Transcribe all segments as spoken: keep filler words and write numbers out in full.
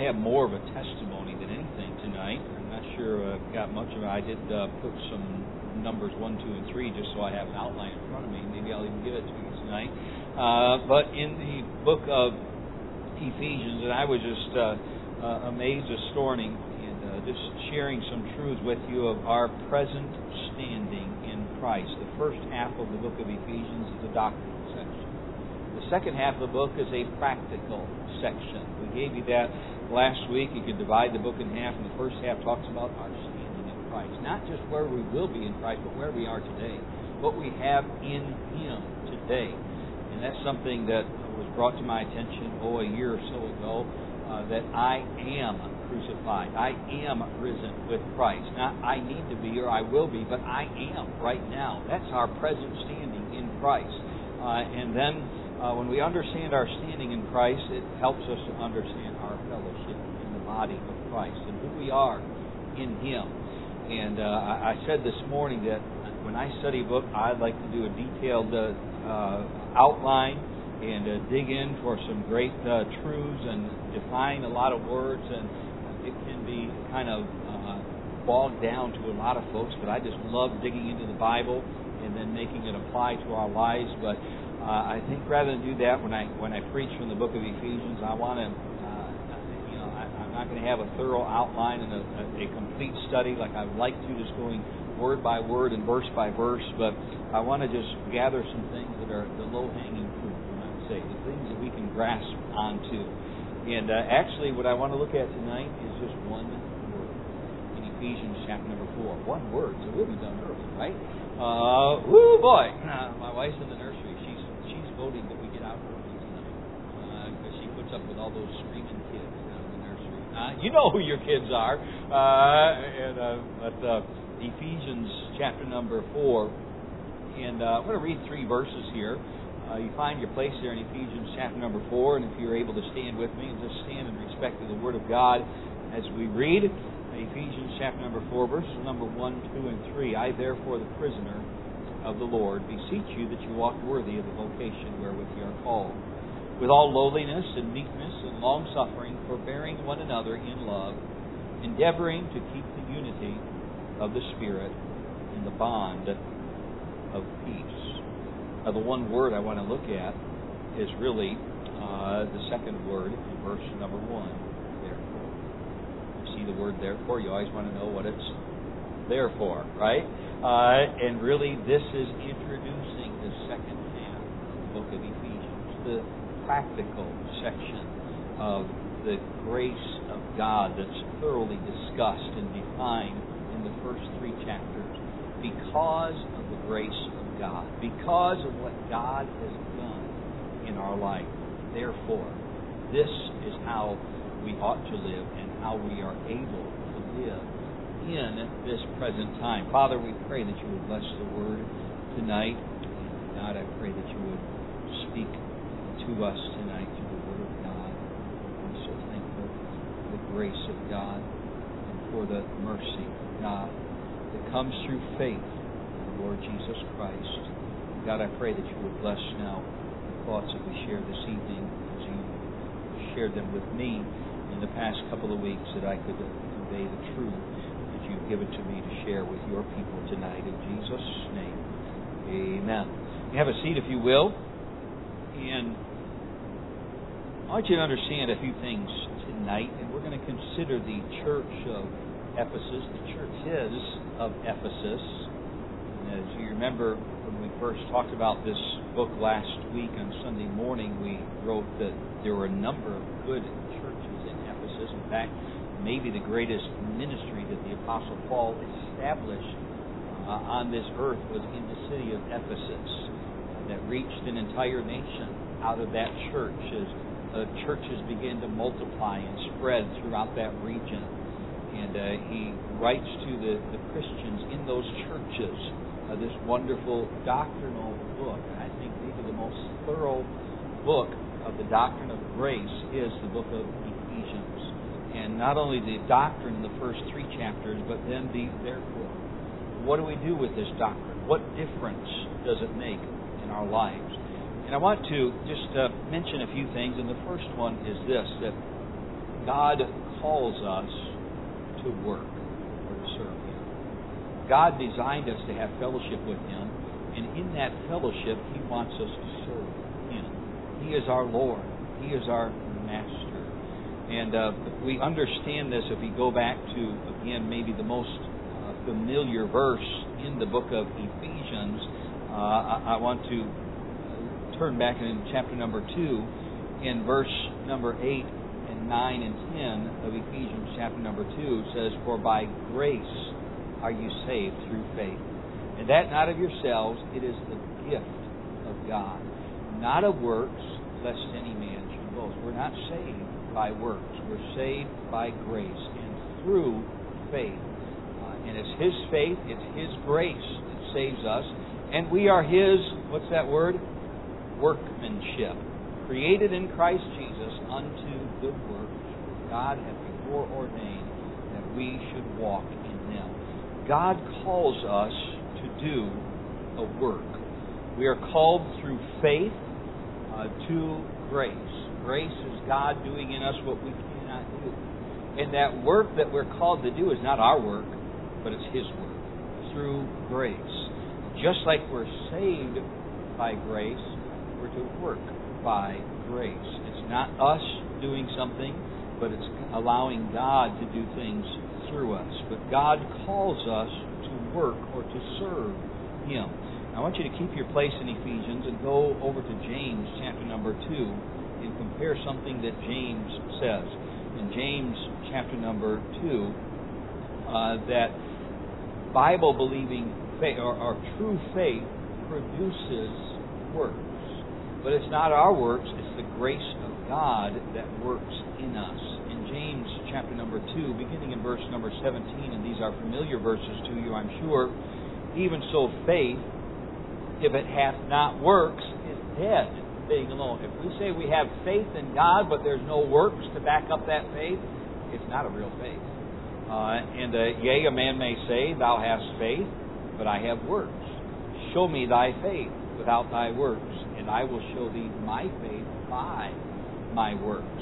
have more of a testimony than anything tonight. I'm not sure I've got much of it. I did uh, put some numbers one, two, and three just so I have an outline in front of me. Maybe I'll even give it to you tonight. Uh, but in the book of Ephesians, and I was just uh, uh, amazed this morning and uh, just sharing some truths with you of our present standing in Christ. The first half of the book of Ephesians is a doctrinal section. The second half of the book is a practical section. We gave you that last week. You could divide the book in half, and the first half talks about our standing in Christ. Not just where we will be in Christ, but where we are today. What we have in Him today. And that's something that was brought to my attention, oh, a year or so ago, uh, that I am crucified. I am risen with Christ. Not I need to be or I will be, but I am right now. That's our present standing in Christ. Uh, and then Uh, when we understand our standing in Christ, it helps us to understand our fellowship in the body of Christ and who we are in Him. And uh, I, I said this morning that when I study a book, I like to do a detailed uh, uh, outline and uh, dig in for some great uh, truths and define a lot of words. And it can be kind of uh, bogged down to a lot of folks, but I just love digging into the Bible and then making it apply to our lives. But Uh, I think rather than do that, when I when I preach from the book of Ephesians, I want to, uh, you know, I, I'm not going to have a thorough outline and a, a, a complete study like I would like to, just going word by word and verse by verse. But I want to just gather some things that are the low-hanging fruit, I would say, the things that we can grasp onto. And uh, actually, what I want to look at tonight is just one word in Ephesians chapter number four. One word, so we'll be done early, right? Uh, woo, boy! Uh, my wife's in the nursery. Voting that we get out early tonight because uh, she puts up with all those screaming kids down in the nursery. Uh, you know who your kids are. Uh, and uh, but uh, Ephesians chapter number four, and uh, I'm going to read three verses here. Uh, you find your place there in Ephesians chapter number four, and if you're able to stand with me and just stand in respect to the Word of God as we read Ephesians chapter number four, verses number one, two, and three. I therefore, the prisoner of the Lord, beseech you that you walk worthy of the vocation wherewith you are called, with all lowliness and meekness and long-suffering, forbearing one another in love, endeavoring to keep the unity of the Spirit in the bond of peace. Now, the one word I want to look at is really uh, the second word in verse number one, therefore. You see the word therefore, you always want to know what it's there for, right? Uh, and really, this is introducing the second half of the book of Ephesians, the practical section of the grace of God that's thoroughly discussed and defined in the first three chapters. Because of the grace of God, because of what God has done in our life, therefore, this is how we ought to live and how we are able to live in this present time. Father, we pray that you would bless the word tonight. And God, I pray that you would speak to us tonight through the word of God. I'm so thankful for the grace of God and for the mercy of God that comes through faith in the Lord Jesus Christ. God, I pray that you would bless now the thoughts that we share this evening as you shared them with me in the past couple of weeks, that I could convey the truth you've given to me to share with your people tonight. In Jesus' name, amen. You have a seat if you will. And I want you to understand a few things tonight. And we're going to consider the church of Ephesus, the churches of Ephesus. And as you remember, when we first talked about this book last week on Sunday morning, we wrote that there were a number of good churches in Ephesus. In fact, maybe the greatest ministry that the Apostle Paul established uh, on this earth was in the city of Ephesus, uh, that reached an entire nation out of that church as uh, churches began to multiply and spread throughout that region. And uh, he writes to the, the Christians in those churches uh, this wonderful doctrinal book. I think maybe the most thorough book of the doctrine of grace is the book of Ephesians. And not only the doctrine in the first three chapters, but then the therefore. What do we do with this doctrine? What difference does it make in our lives? And I want to just uh, mention a few things. And the first one is this, that God calls us to work or to serve Him. God designed us to have fellowship with Him, and in that fellowship, He wants us to serve Him. He is our Lord. He is our Master. And uh, we understand this if we go back to, again, maybe the most uh, familiar verse in the book of Ephesians. Uh, I, I want to turn back in chapter number two, in verse number eight and nine and ten of Ephesians chapter number two, says, "For by grace are you saved through faith. And that not of yourselves, it is the gift of God, not of works, lest any man should boast." We're not saved by works. We're saved by grace and through faith. Uh, and it's His faith, it's His grace that saves us. And we are His, what's that word? Workmanship. Created in Christ Jesus unto good works, which God hath before ordained that we should walk in them. God calls us to do a work. We are called through faith uh, to grace. Grace is God doing in us what we cannot do. And that work that we're called to do is not our work, but it's His work through grace. Just like we're saved by grace, we're to work by grace. It's not us doing something, but it's allowing God to do things through us. But God calls us to work or to serve Him. I want you to keep your place in Ephesians and go over to James chapter number two and compare something that James says. In James chapter number two, uh, that Bible-believing faith, or, or true faith, produces works. But it's not our works, it's the grace of God that works in us. In James chapter number two, beginning in verse number seventeen, and these are familiar verses to you, I'm sure, "Even so faith, if it hath not works, is dead, being alone." If we say we have faith in God, but there's no works to back up that faith, it's not a real faith. Uh, and uh, yea, a man may say, "Thou hast faith, but I have works. Show me thy faith without thy works, and I will show thee my faith by my works.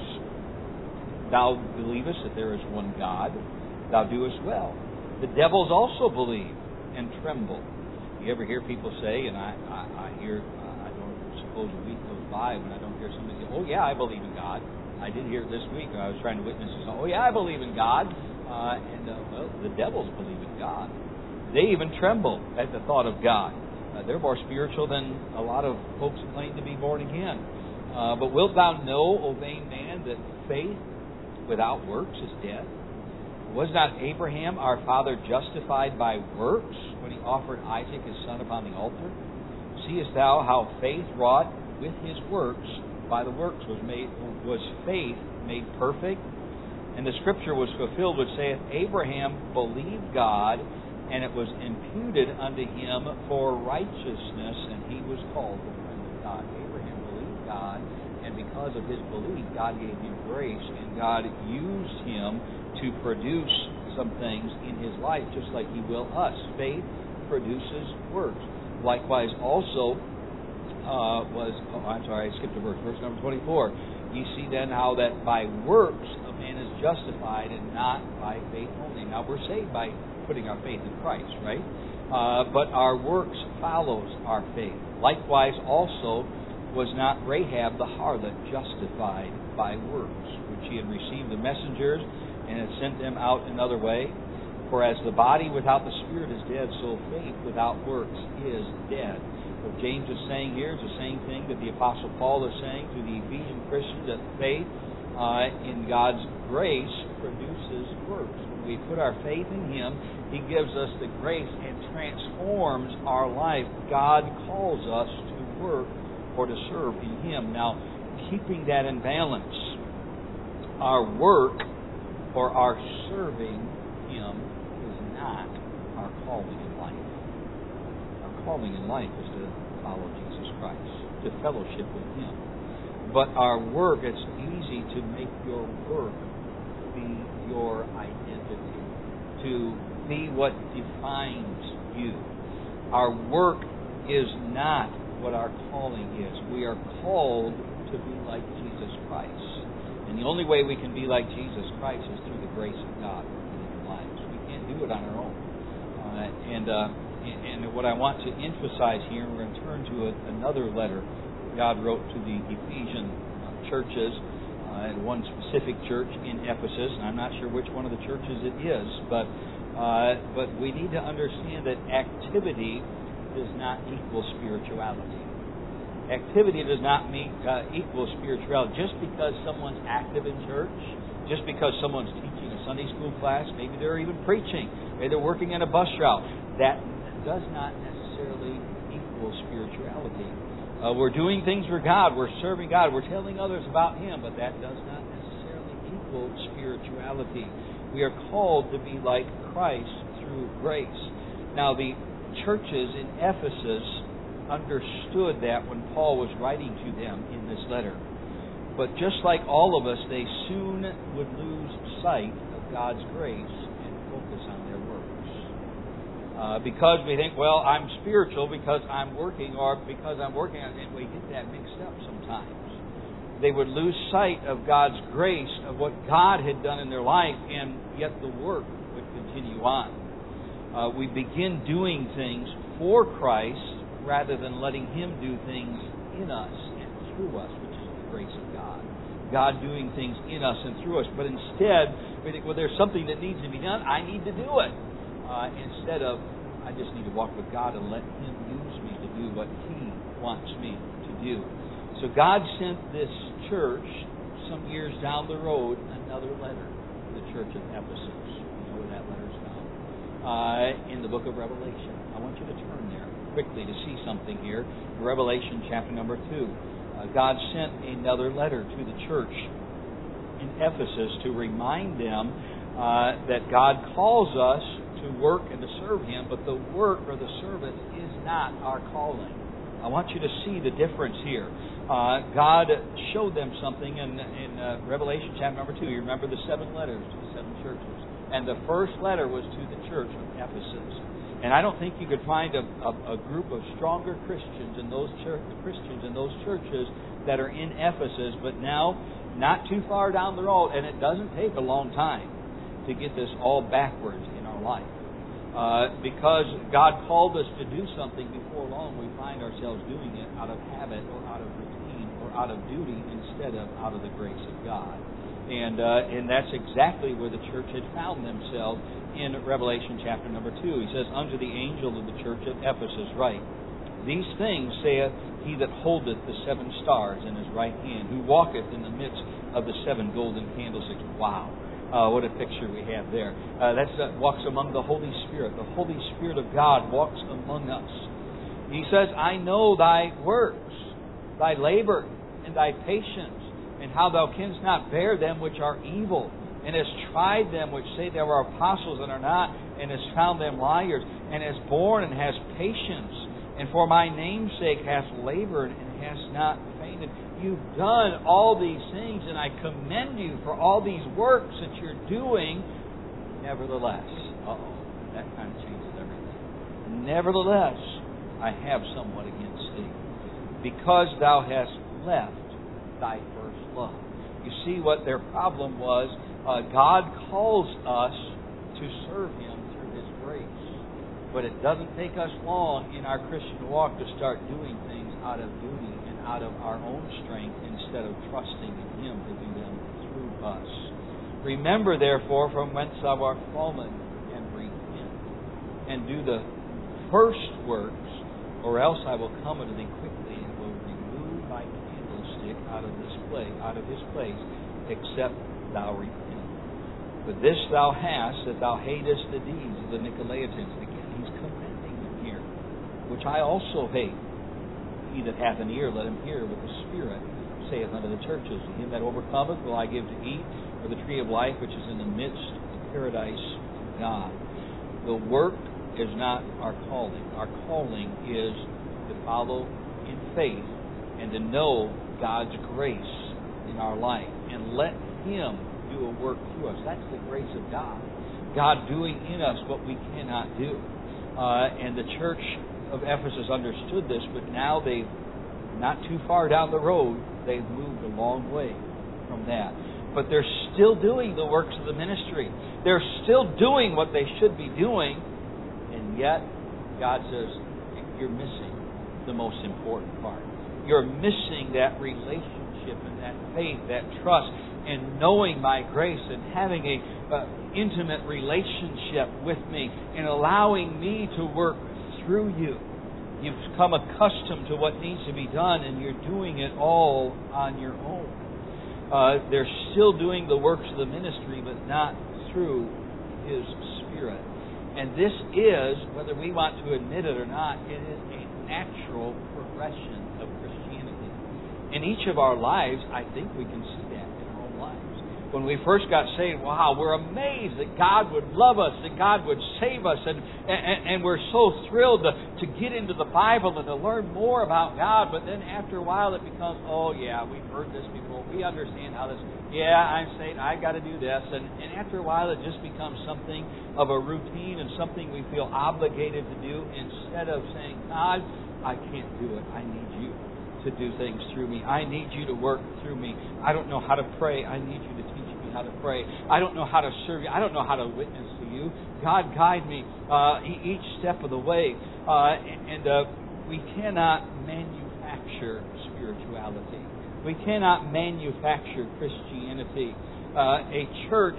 Thou believest that there is one God, thou doest well. The devils also believe and tremble." You ever hear people say, and I, I, I hear, uh, I don't suppose a week goes by when I don't hear somebody say, "Oh yeah, I believe in God." I did hear it this week. I was trying to witness this. "Oh yeah, I believe in God." Uh, and, uh, well, the devils believe in God. They even tremble at the thought of God. Uh, they're more spiritual than a lot of folks who claim to be born again. Uh, "But wilt thou know, O vain man, that faith without works is dead? Was not Abraham our father justified by works when he offered Isaac his son upon the altar? Seest thou how faith wrought with his works? By the works was made was faith made perfect? And the scripture was fulfilled which saith, Abraham believed God, and it was imputed unto him for righteousness, and he was called the friend of God." Abraham believed God, and because of his belief, God gave him grace, and God used him to produce some things in his life, just like He will us. Faith produces works. Likewise, also uh, was oh, I'm sorry, I skipped a verse. Verse number twenty-four. "You see then how that by works a man is justified, and not by faith only." Now we're saved by putting our faith in Christ, right? Uh, but our works follows our faith. Likewise, also was not Rahab the harlot justified by works, which she had received the messengers and had sent them out another way? For as the body without the spirit is dead, so faith without works is dead. What James is saying here is the same thing that the Apostle Paul is saying to the Ephesian Christians, that faith uh, in God's grace produces works. When we put our faith in Him, He gives us the grace and transforms our life. God calls us to work or to serve in Him. Now, keeping that in balance, our work or our serving Him is not our calling in life. Our calling in life is to follow Jesus Christ, to fellowship with Him. But our work, it's easy to make your work be your identity, to be what defines you. Our work is not what our calling is. We are called to be like Jesus Christ. And the the only way we can be like Jesus Christ is through the grace of God working in our lives. We can't do it on our own. Uh, and, uh, and what I want to emphasize here, we're going to turn to a, another letter God wrote to the Ephesian uh, churches, uh, and one specific church in Ephesus. And I'm not sure which one of the churches it is, but uh, but we need to understand that activity does not equal spirituality. Activity does not mean, uh, equal spirituality. Just because someone's active in church, just because someone's teaching a Sunday school class, maybe they're even preaching, maybe they're working in a bus route, that does not necessarily equal spirituality. Uh, we're doing things for God, we're serving God, we're telling others about Him, but that does not necessarily equal spirituality. We are called to be like Christ through grace. Now, the churches in Ephesus understood that when Paul was writing to them in this letter. But just like all of us, they soon would lose sight of God's grace and focus on their works. Uh, because we think, well, I'm spiritual because I'm working, or because I'm working on it, we get that mixed up sometimes. They would lose sight of God's grace, of what God had done in their life, and yet the work would continue on. Uh, we begin doing things for Christ rather than letting Him do things in us and through us, which is the grace of God. God doing things in us and through us. But instead, we think, well, there's something that needs to be done. I need to do it. Uh, instead of, I just need to walk with God and let Him use me to do what He wants me to do. So God sent this church, some years down the road, another letter to the church of Ephesus. You know where that letter's found? Uh, in the book of Revelation. I want you to turn there quickly to see something here. Revelation chapter number two. Uh, God sent another letter to the church in Ephesus to remind them uh, that God calls us to work and to serve Him, but the work or the service is not our calling. I want you to see the difference here. Uh, God showed them something in, in uh, Revelation chapter number two. You remember the seven letters to the seven churches. And the first letter was to the church of Ephesus. And I don't think you could find a, a, a group of stronger Christians in those church, Christians in those churches that are in Ephesus, but now not too far down the road, and it doesn't take a long time to get this all backwards in our life. Uh, because God called us to do something before long, we find ourselves doing it out of habit or out of routine or out of duty instead of out of the grace of God. And uh, and that's exactly where the church had found themselves in Revelation chapter number two. He says, unto the angel of the church of Ephesus write, these things saith he that holdeth the seven stars in his right hand, who walketh in the midst of the seven golden candlesticks. Wow. Uh, what a picture we have there. Uh, that's uh, walks among the Holy Spirit. The Holy Spirit of God walks among us. He says, I know thy works, thy labor, and thy patience, and how thou canst not bear them which are evil, and hast tried them which say they are apostles and are not, and hast found them liars, and hast borne and hast patience, and for my name's sake hast labored and hast not fainted. You've done all these things, and I commend you for all these works that you're doing. Nevertheless, uh-oh, that kind of changes everything. Nevertheless, I have somewhat against thee, because thou hast left thy first love. You see what their problem was. Uh, God calls us to serve Him through His grace. But it doesn't take us long in our Christian walk to start doing things out of duty and out of our own strength instead of trusting in Him to do them through us. Remember, therefore, from whence thou art fallen, and repent, and do the first works, or else I will come unto thee quickly and will remove thy candlestick out of this place, out of his place, except thou repent. But this thou hast, that thou hatest the deeds of the Nicolaitans. Again, he's commending them here, which I also hate. He that hath an ear, let him hear what the Spirit saith unto the churches. To him that overcometh will I give to eat of the tree of life, which is in the midst of the paradise of God. The work is not our calling. Our calling is to follow in faith and to know God's grace in our life and let Him do a work through us. That's the grace of God. God doing in us what we cannot do. Uh, and the church of Ephesus understood this, but now they've, not too far down the road, they've moved a long way from that. but they're still doing the works of the ministry. They're still doing what they should be doing, and yet God says, you're missing the most important part. You're missing that relationship and that faith, that trust, and knowing my grace and having a uh, intimate relationship with me and allowing me to work through you. You've become accustomed to what needs to be done, and you're doing it all on your own. Uh, they're still doing the works of the ministry, but not through His Spirit. And this is, whether we want to admit it or not, it is a natural progression of Christianity. In each of our lives, I think we can see that in our own lives. When we first got saved, wow, we're amazed that God would love us, that God would save us, and and, and we're so thrilled to, to get into the Bible and to learn more about God. But then after a while, it becomes, oh yeah, we've heard this before. We understand how this. Yeah, I'm saved. I got to do this, and and after a while, it just becomes something of a routine and something we feel obligated to do instead of saying, God, I can't do it. I need you to do things through me. I need you to work through me. I don't know how to pray. I need you to teach me how to pray. I don't know how to serve you. I don't know how to witness to you. God, guide me uh, each step of the way. Uh, and uh, we cannot manufacture spirituality. We cannot manufacture Christianity. Uh, a church,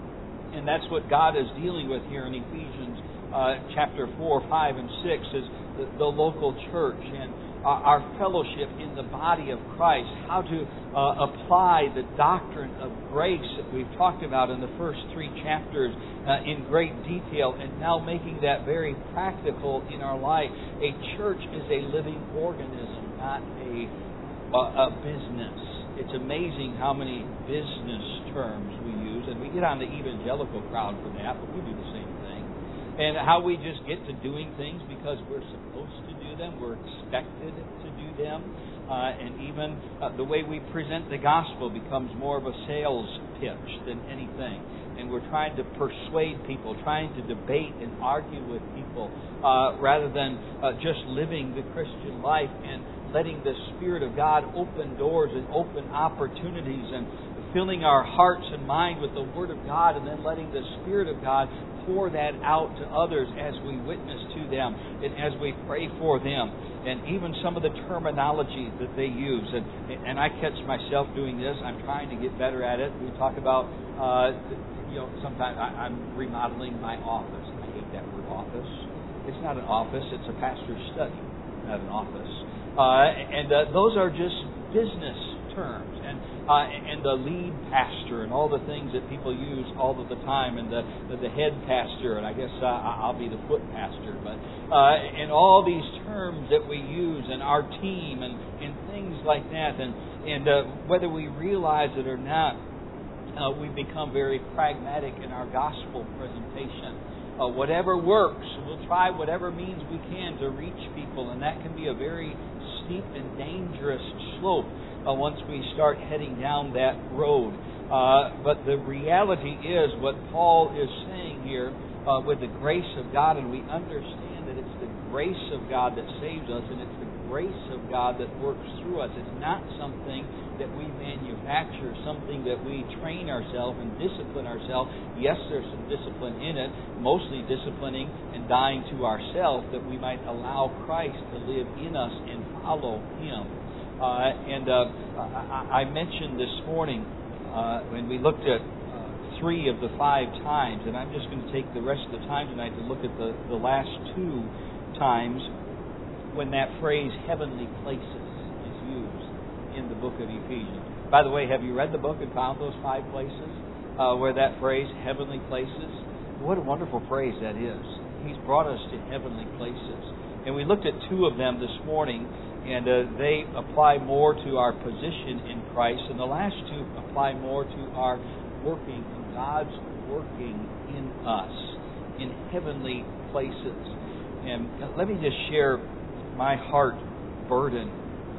and that's what God is dealing with here in Ephesians uh, chapter four, five, and six, is the, the local church and our fellowship in the body of Christ, how to uh, apply the doctrine of grace that we've talked about in the first three chapters uh, in great detail, and now making that very practical in our life. A church is a living organism, not a, a, a business. It's amazing how many business terms we use, and we get on the evangelical crowd for that, but we do the same thing. And how we just get to doing things because we're supposed to do them, we're expected to do them, uh, and even uh, the way we present the gospel becomes more of a sales pitch than anything. And we're trying to persuade people, trying to debate and argue with people, uh, rather than uh, just living the Christian life and letting the Spirit of God open doors and open opportunities and filling our hearts and mind with the Word of God, and then letting the Spirit of God pour that out to others as we witness to them and as we pray for them. And even some of the terminology that they use. And, and I catch myself doing this. I'm trying to get better at it. We talk about, uh, you know, sometimes I, I'm remodeling my office. I hate that word office. It's not an office. It's a pastor's study, not an office. Uh, and uh, those are just business terms. And Uh, and the lead pastor and all the things that people use all of the time, and the the, the head pastor, and I guess uh, I'll be the foot pastor, but uh, and all these terms that we use, and our team, and, and things like that, and and uh, whether we realize it or not, uh, we become very pragmatic in our gospel presentation. Uh, whatever works, we'll try whatever means we can to reach people, and that can be a very steep and dangerous slope Uh, once we start heading down that road. Uh, but the reality is what Paul is saying here uh, with the grace of God, and we understand that it's the grace of God that saves us, and it's the grace of God that works through us. It's not something that we manufacture, something that we train ourselves and discipline ourselves. Yes, there's some discipline in it, mostly disciplining and dying to ourselves that we might allow Christ to live in us and follow Him. Uh, and uh, I, I mentioned this morning uh, when we looked at uh, three of the five times, and I'm just going to take the rest of the time tonight to look at the, the last two times when that phrase heavenly places is used in the book of Ephesians. By the way, have you read the book and found those five places uh, where that phrase heavenly places? What a wonderful phrase that is. He's brought us to heavenly places. And we looked at two of them this morning, and uh, they apply more to our position in Christ, and the last two apply more to our working, God's working in us, in heavenly places. And let me just share my heart burden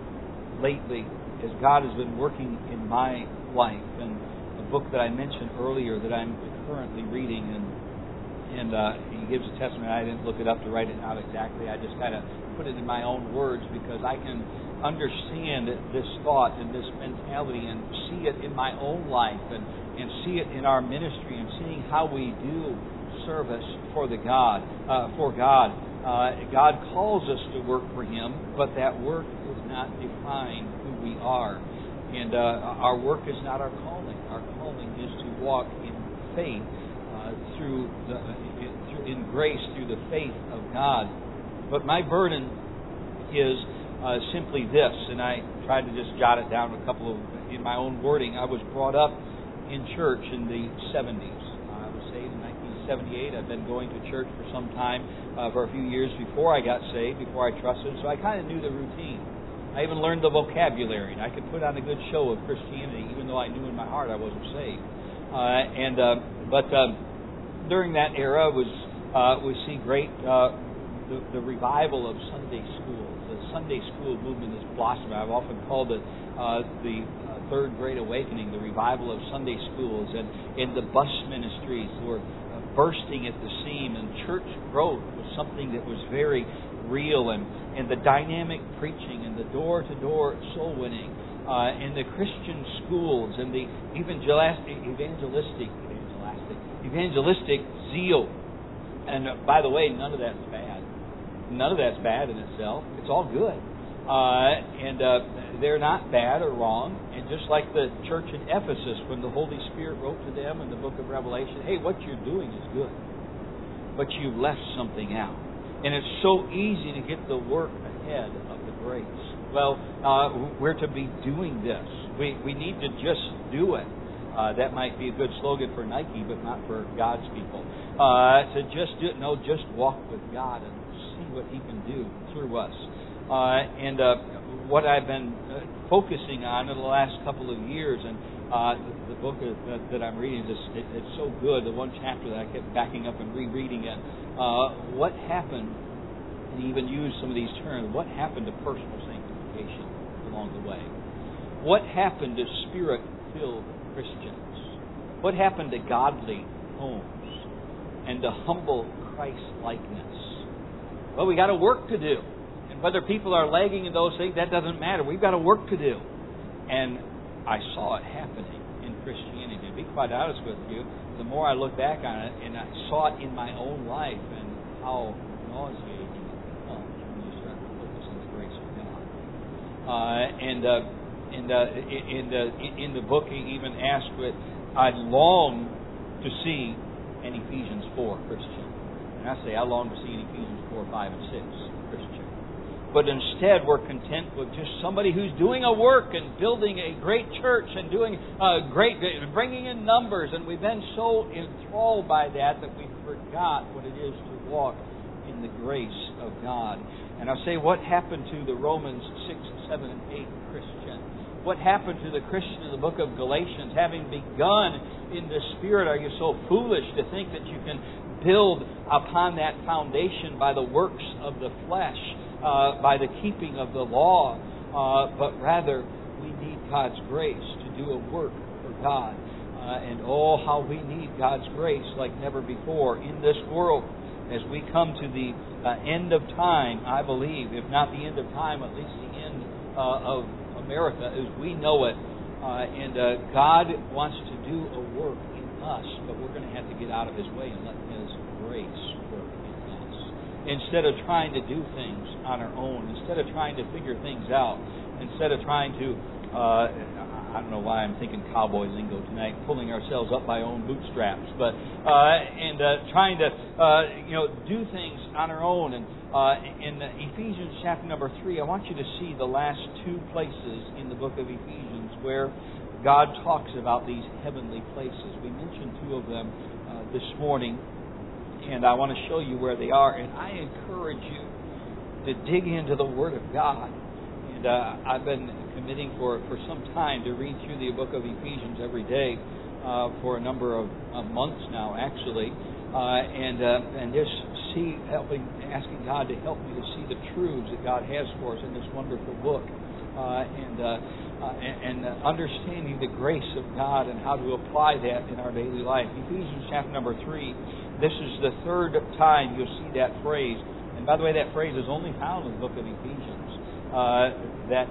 lately as God has been working in my life, and a book that I mentioned earlier that I'm currently reading, and and uh, he gives a testimony. I didn't look it up to write it out exactly. I just kind of put it in my own words because I can understand this thought and this mentality and see it in my own life and, and see it in our ministry and seeing how we do service for the God, uh, for God. Uh, God calls us to work for Him, but that work does not define who we are. And uh, our work is not our calling. Our calling is to walk in faith uh, through the uh, in grace through the faith of God. But my burden is uh, simply this, and I tried to just jot it down a couple of in my own wording. I was brought up in church in the seventies. I was saved in nineteen seventy-eight. I've been going to church for some time, uh, for a few years before I got saved, before I trusted. So I kind of knew the routine. I even learned the vocabulary, and I could put on a good show of Christianity, even though I knew in my heart I wasn't saved. Uh, and uh, but uh, during that era, was uh, we see great uh, the, the revival of Sunday school. The Sunday school movement is blossoming. I've often called it uh, the uh, Third Great Awakening, the revival of Sunday schools, and in the bus ministries were uh, bursting at the seam, and church growth was something that was very real, and, and the dynamic preaching and the door-to-door soul winning, uh, and the Christian schools and the evangelistic, evangelistic, evangelistic, evangelistic zeal. And uh, by the way, none of that's bad. None of that's bad in itself. It's all good. Uh, and uh, they're not bad or wrong. And just like the church in Ephesus, when the Holy Spirit wrote to them in the book of Revelation, hey, what you're doing is good, but you've left something out. And it's so easy to get the work ahead of the grace. Well, uh, we're to be doing this. We we need to just do it. Uh, that might be a good slogan for Nike, but not for God's people. Uh, to just do it. No, just walk with God and see what He can do through us. Uh, and uh, what I've been uh, focusing on in the last couple of years, and uh, the, the book that, that I'm reading, is it, it's so good. The one chapter that I kept backing up and rereading it. Uh, what happened, and even use some of these terms, what happened to personal sanctification along the way? What happened to Spirit-filled Christians? What happened to godly homes and to humble Christ-likeness? Well, we got a work to do. And whether people are lagging in those things, that doesn't matter. We've got a work to do. And I saw it happening in Christianity. To be quite honest with you, the more I look back on it, and I saw it in my own life, and how nauseating it becomes when you start to focus on the grace of God. Uh, and uh, and uh, in the in the book, he even asked, "What I long to see an Ephesians four Christian." And I say, I long to see an Ephesians four, five, and six Christian. But instead, we're content with just somebody who's doing a work and building a great church and doing a great, bringing in numbers. And we've been so enthralled by that that we forgot what it is to walk in the grace of God. And I'll say, what happened to the Romans six, seven, and eight Christian? What happened to the Christian in the book of Galatians? Having begun in the Spirit, are you so foolish to think that you can build upon that foundation by the works of the flesh? Uh, by the keeping of the law, uh, but rather we need God's grace to do a work for God. Uh, and oh, how we need God's grace like never before in this world. As we come to the uh, end of time, I believe, if not the end of time, at least the end uh, of America as we know it. Uh, and uh, God wants to do a work in us, but we're going to have to get out of His way and let His grace work in us. Instead of trying to do things on our own, instead of trying to figure things out, instead of trying to, uh, I don't know why I'm thinking cowboy lingo tonight, pulling ourselves up by our own bootstraps, but uh, and uh, trying to, uh, you know, do things on our own. And uh, in Ephesians chapter number three, I want you to see the last two places in the book of Ephesians where God talks about these heavenly places. We mentioned two of them uh, this morning. And I want to show you where they are. And I encourage you to dig into the Word of God. And uh, I've been committing for, for some time to read through the book of Ephesians every day uh, for a number of uh, months now, actually. Uh, and uh, and just see, helping, asking God to help me to see the truths that God has for us in this wonderful book. Uh, and, uh, uh, and, and understanding the grace of God and how to apply that in our daily life. Ephesians chapter number three. This is the third time you'll see that phrase. And by the way, that phrase is only found in the book of Ephesians. Uh, that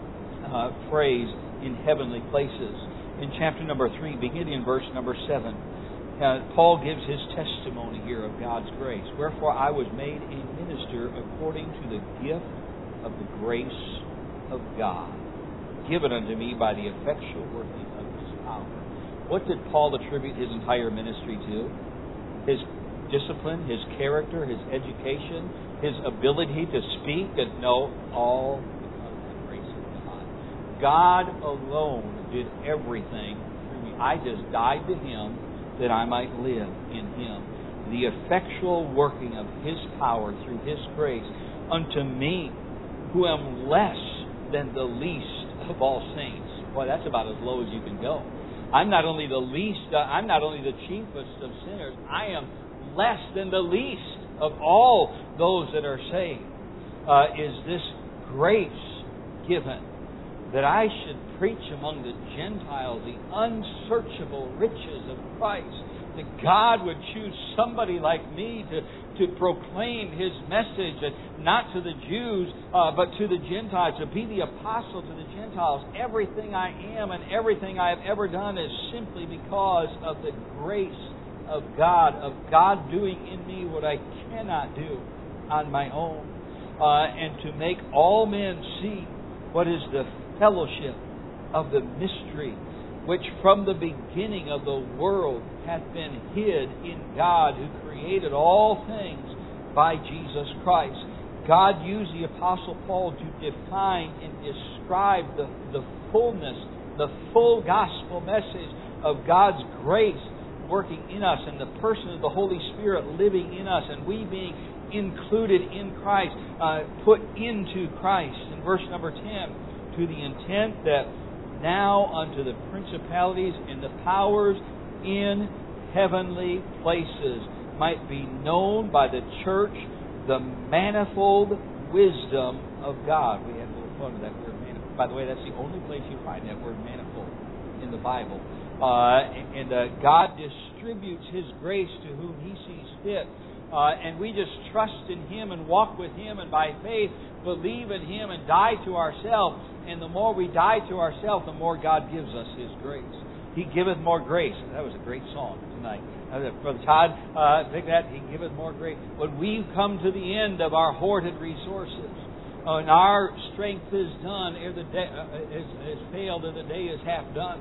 uh, phrase, in heavenly places. In chapter number three, beginning in verse number seven, uh, Paul gives his testimony here of God's grace. Wherefore I was made a minister according to the gift of the grace of God, given unto me by the effectual working of His power. What did Paul attribute his entire ministry to? His discipline, his character, his education, his ability to speak and know, all because of the grace of God. God alone did everything through me. I just died to Him that I might live in Him. The effectual working of His power through His grace unto me, who am less than the least of all saints. Boy, that's about as low as you can go. I'm not only the least, uh, I'm not only the chiefest of sinners, I am less than the least of all those that are saved. Uh, is this grace given that I should preach among the Gentiles the unsearchable riches of Christ, that God would choose somebody like me to, to proclaim His message, and not to the Jews, uh, but to the Gentiles, to be the apostle to the Gentiles. Everything I am and everything I have ever done is simply because of the grace of God, of God doing in me what I cannot do on my own, uh, and to make all men see what is the fellowship of the mystery, which from the beginning of the world hath been hid in God, who created all things by Jesus Christ. God used the Apostle Paul to define and describe the, the fullness, the full gospel message of God's grace working in us, and the person of the Holy Spirit living in us, and we being included in Christ, uh, put into Christ. In verse number ten, to the intent that now unto the principalities and the powers in heavenly places might be known by the church the manifold wisdom of God. We had a little fun with that word manifold. By the way, that's the only place you find that word manifold in the Bible. Uh, and uh, God distributes His grace to whom He sees fit. Uh, and we just trust in Him and walk with Him, and by faith believe in Him and die to ourselves. And the more we die to ourselves, the more God gives us His grace. He giveth more grace. That was a great song tonight. Brother Todd, uh, think that He giveth more grace. When we come to the end of our hoarded resources, uh, and our strength is done, ere the day uh, is, is failed, and the day is half done.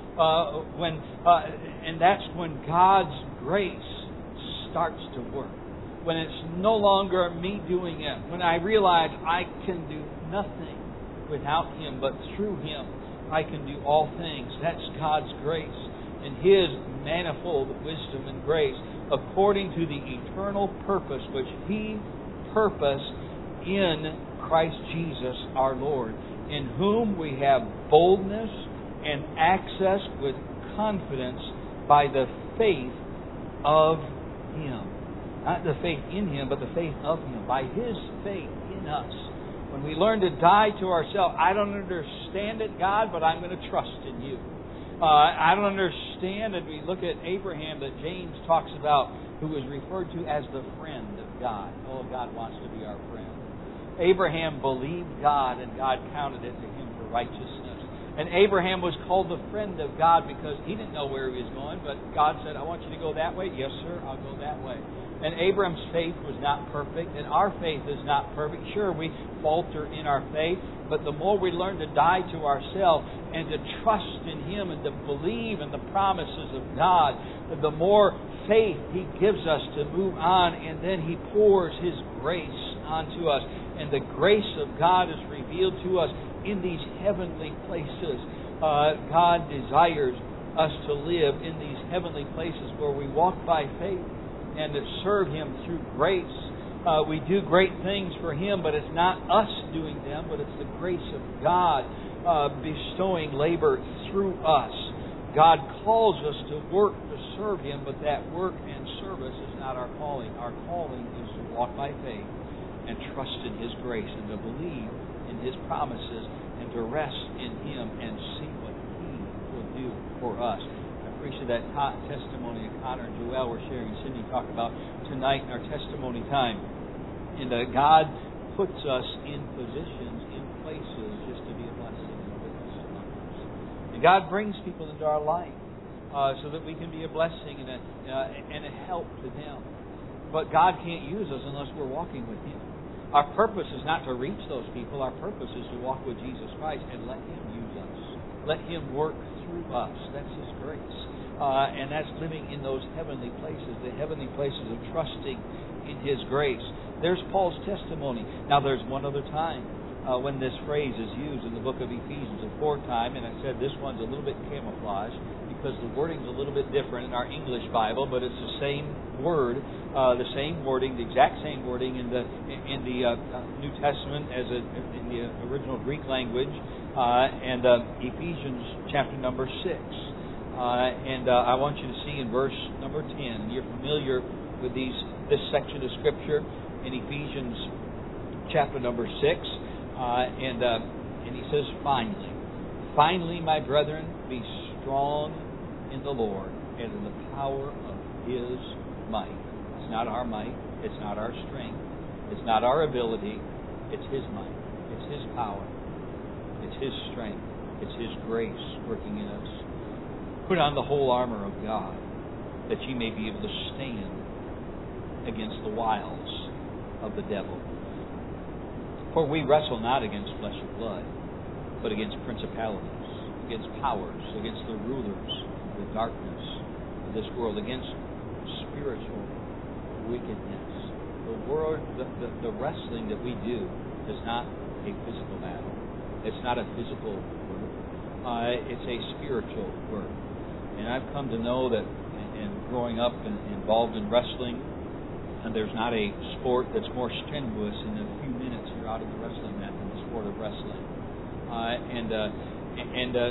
Uh, when uh, and that's when God's grace starts to work. When it's no longer me doing it. When I realize I can do nothing without Him, but through Him I can do all things. That's God's grace and His manifold wisdom and grace, according to the eternal purpose which He purposed in Christ Jesus our Lord, in whom we have boldness and access with confidence by the faith of Him. Not the faith in Him, but the faith of Him. By His faith in us. When we learn to die to ourselves, I don't understand it, God, but I'm going to trust in You. Uh, I don't understand it. We look at Abraham that James talks about, who is referred to as the friend of God. Oh, God wants to be our friend. Abraham believed God, and God counted it to him for righteousness. And Abraham was called the friend of God because he didn't know where he was going, but God said, I want you to go that way. Yes, sir, I'll go that way. And Abraham's faith was not perfect, and our faith is not perfect. Sure, we falter in our faith, but the more we learn to die to ourselves and to trust in Him and to believe in the promises of God, the more faith He gives us to move on, and then He pours His grace onto us. And the grace of God is revealed to us in these heavenly places. Uh, God desires us to live in these heavenly places where we walk by faith and to serve Him through grace. Uh, we do great things for Him, but it's not us doing them, but it's the grace of God uh, bestowing labor through us. God calls us to work to serve Him, but that work and service is not our calling. Our calling is to walk by faith and trust in His grace and to believe in His promises and to rest in Him and see what He will do for us. I appreciate that testimony that Connor and Joelle were sharing and Cindy talked about tonight in our testimony time. And uh, God puts us in positions, in places places just to be a blessing and a witness to others. And God brings people into our life uh, so that we can be a blessing and a, uh, and a help to them. But God can't use us unless we're walking with Him. Our purpose is not to reach those people. Our purpose is to walk with Jesus Christ and let Him use us. Let Him work through us. That's His grace. Uh, and that's living in those heavenly places, the heavenly places of trusting in His grace. There's Paul's testimony. Now there's one other time uh, when this phrase is used in the book of Ephesians, a fourth time, and I said this one's a little bit camouflaged because the wording's a little bit different in our English Bible, but it's the same word, uh, the same wording, the exact same wording in the in the uh, New Testament as a, in the original Greek language, uh, and uh, Ephesians chapter number six. Uh, and uh, I want you to see in verse number ten. You're familiar with these this section of Scripture in Ephesians chapter number six, uh, and uh, and he says, "Finally, finally, my brethren, be strong in the Lord and in the power of His might." It's not our might. It's not our strength. It's not our ability. It's His might. It's His power. It's His strength. It's His grace working in us. Put on the whole armor of God, that ye may be able to stand against the wiles of the devil. For we wrestle not against flesh and blood, but against principalities, against powers, against the rulers of the darkness of this world, against spiritual wickedness. The world, the, the, the wrestling that we do is not a physical battle. It's not a physical work. Uh, it's a spiritual work. And I've come to know that, and growing up and involved in wrestling, and there's not a sport that's more strenuous in a few minutes you're out of the wrestling mat than the sport of wrestling. Uh, and uh, and uh,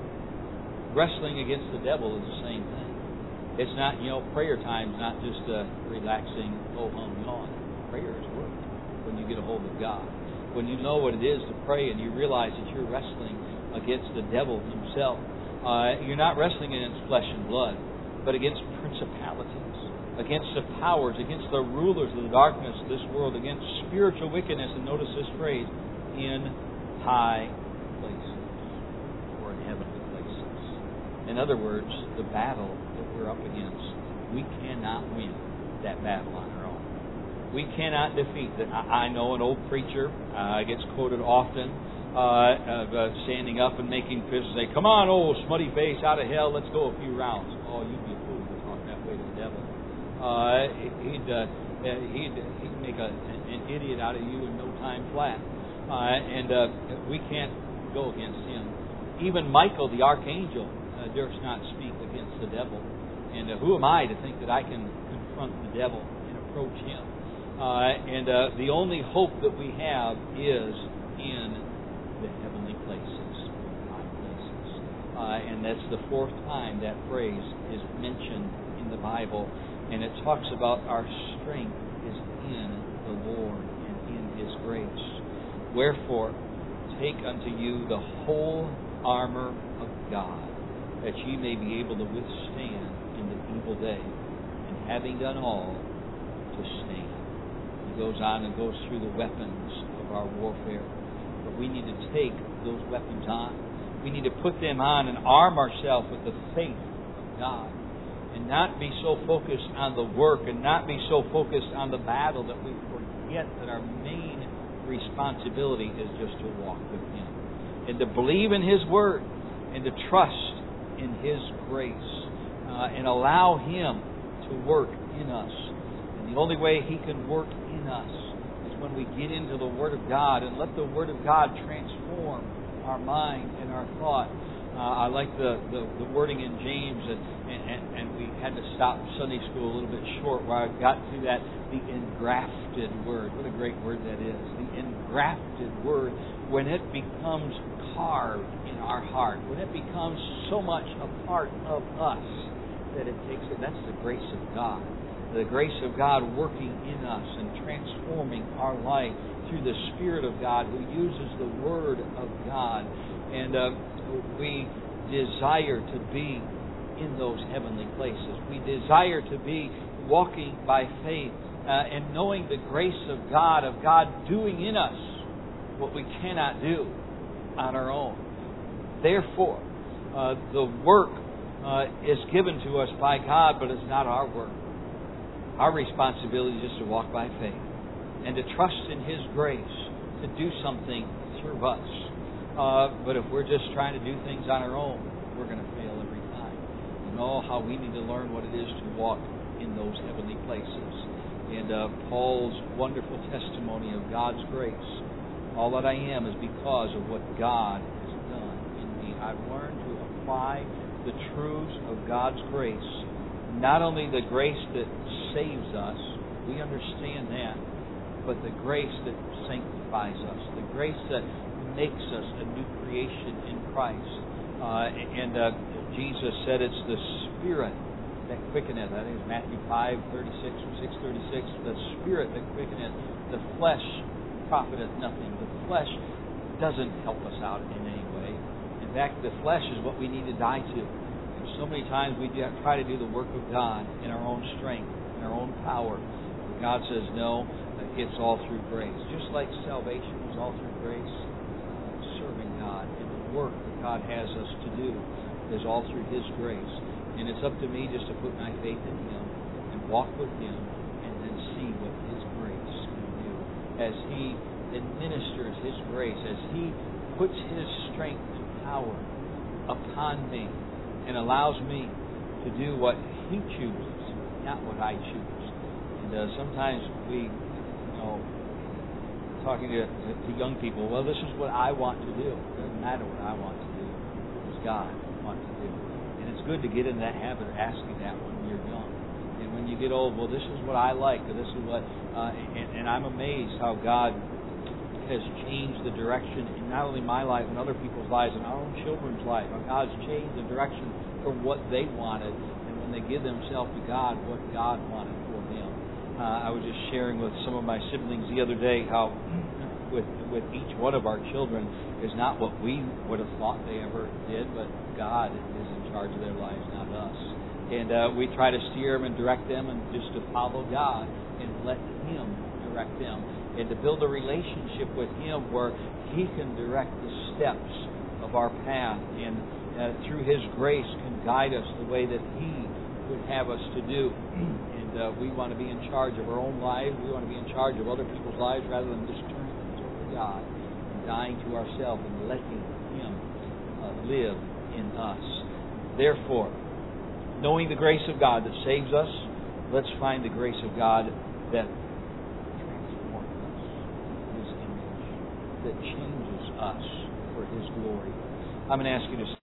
wrestling against the devil is the same thing. It's not, you know, prayer time's not just a relaxing, oh hum, yawn. Prayer is work when you get a hold of God. When you know what it is to pray and you realize that you're wrestling against the devil himself. Uh, you're not wrestling against flesh and blood, but against principalities, against the powers, against the rulers of the darkness of this world, against spiritual wickedness. And notice this phrase, in high places, or in heavenly places. In other words, the battle that we're up against, we cannot win that battle on our own. We cannot defeat that. I know an old preacher uh, gets quoted often, Uh, of uh, standing up and making fists say, "Come on, old smutty face, out of hell, let's go a few rounds." Oh, you'd be a fool to talk that way to the devil. Uh, he'd, uh, he'd he'd make a, an idiot out of you in no time flat. Uh, and uh, we can't go against him. Even Michael, the archangel, uh, durst not speak against the devil. And uh, who am I to think that I can confront the devil and approach him? Uh, and uh, the only hope that we have is in the heavenly places, high places. Uh, and that's the fourth time that phrase is mentioned in the Bible. And it talks about our strength is in the Lord and in His grace. Wherefore, take unto you the whole armor of God, that ye may be able to withstand in the evil day, and having done all, to stand. He goes on and goes through the weapons of our warfare. But we need to take those weapons on. We need to put them on and arm ourselves with the faith of God. And not be so focused on the work and not be so focused on the battle that we forget that our main responsibility is just to walk with Him. And to believe in His Word and to trust in His grace. Uh, and allow Him to work in us. And the only way He can work in us when we get into the Word of God and let the Word of God transform our mind and our thought. Uh, I like the, the, the wording in James, and, and, and we had to stop Sunday school a little bit short where I got to that, the engrafted Word. What a great word that is. The engrafted Word, when it becomes carved in our heart, when it becomes so much a part of us that it takes it. That's the grace of God. The grace of God working in us and transforming our life through the Spirit of God who uses the Word of God. And uh, we desire to be in those heavenly places. We desire to be walking by faith uh, and knowing the grace of God, of God doing in us what we cannot do on our own. Therefore, uh, the work uh, is given to us by God, but it's not our work. Our responsibility is just to walk by faith and to trust in His grace to do something through us. Uh, but if we're just trying to do things on our own, we're going to fail every time. You know how we need to learn what it is to walk in those heavenly places. And uh, Paul's wonderful testimony of God's grace. All that I am is because of what God has done in me. I've learned to apply the truths of God's grace. Not only the grace that saves us, we understand that, but the grace that sanctifies us, the grace that makes us a new creation in Christ. Uh, and uh, Jesus said it's the Spirit that quickeneth. I think it's Matthew five thirty-six or six thirty-six. The Spirit that quickeneth, the flesh profiteth nothing. The flesh doesn't help us out in any way. In fact, the flesh is what we need to die to. And so many times we try to do the work of God in our own strength, in our own power. God says, no, it's all through grace. Just like salvation is all through grace, serving God and the work that God has us to do is all through His grace. And it's up to me just to put my faith in Him and walk with Him and then see what His grace can do. As He administers His grace, as He puts His strength and power upon me and allows me to do what He chooses, not what I choose. And uh, sometimes we, you know, talking to, to young people, well, this is what I want to do. It doesn't matter what I want to do. It's God wants to do. And it's good to get in that habit of asking that when you're young. And when you get old, well, this is what I like, or this is what, uh, and, and I'm amazed how God has changed the direction in not only my life and other people's lives and our own children's life. God's changed the direction from what they wanted, and when they give themselves to God, what God wanted for them. Uh, I was just sharing with some of my siblings the other day how with with each one of our children is not what we would have thought they ever did, but God is in charge of their lives, not us. And uh, we try to steer them and direct them and just to follow God and let Him direct them. And to build a relationship with Him where He can direct the steps of our path and uh, through His grace can guide us the way that He would have us to do. And uh, we want to be in charge of our own lives. We want to be in charge of other people's lives rather than just turning things over to God and dying to ourselves and letting Him uh, live in us. Therefore, knowing the grace of God that saves us, let's find the grace of God that that changes us for His glory. I'm going to ask you to